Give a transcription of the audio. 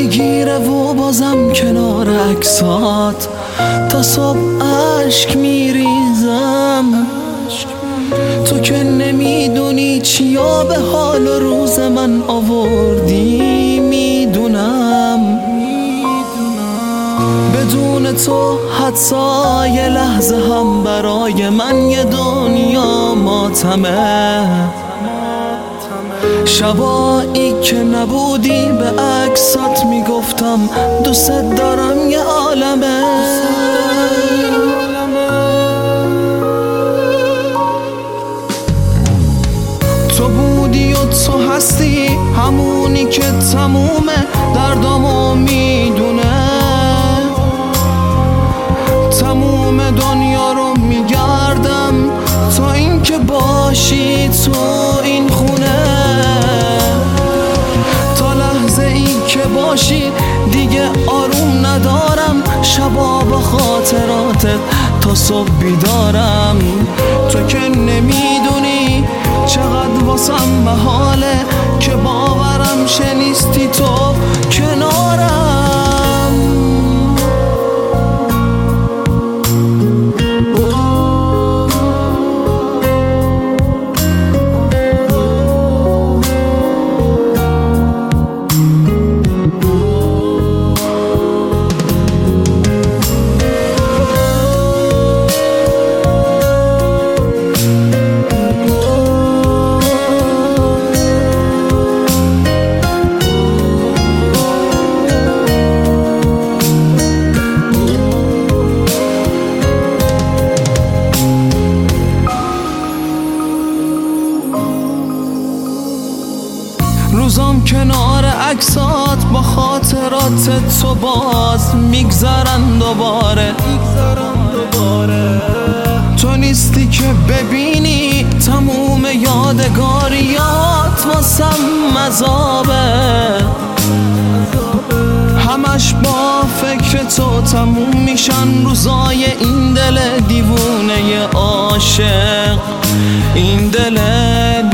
میگیره و بازم کنار عکسات تا صبح عشق میریزم. تو که نمیدونی چیا به حال روز من آوردی، میدونم بدون تو حتی یه لحظه هم برای من یه دنیا ماتمه. شبایی که نبودی به عکسات میگفتم دوست دارم یه عالمه. تو بودی و تو هستی، همونی که تموم دردامو میدونه. تموم دنیا رو میگردم تا اینکه باشی تو این خونه. تا لحظه ای که باشی دیگه آروم ندارم، شبا با خاطراتت تا صبح بیدارم. تو که نمیدونی چقدر واسم محاله که باورم شنیستی تو کنارم. روزام کنار عکسات با خاطرات تو باز میگذرن دوباره. تو نیستی که ببینی تموم یادگاریات واسم مذابه. همش با فکر تو تموم میشن روزای این دل دیوونه عاشق، این دل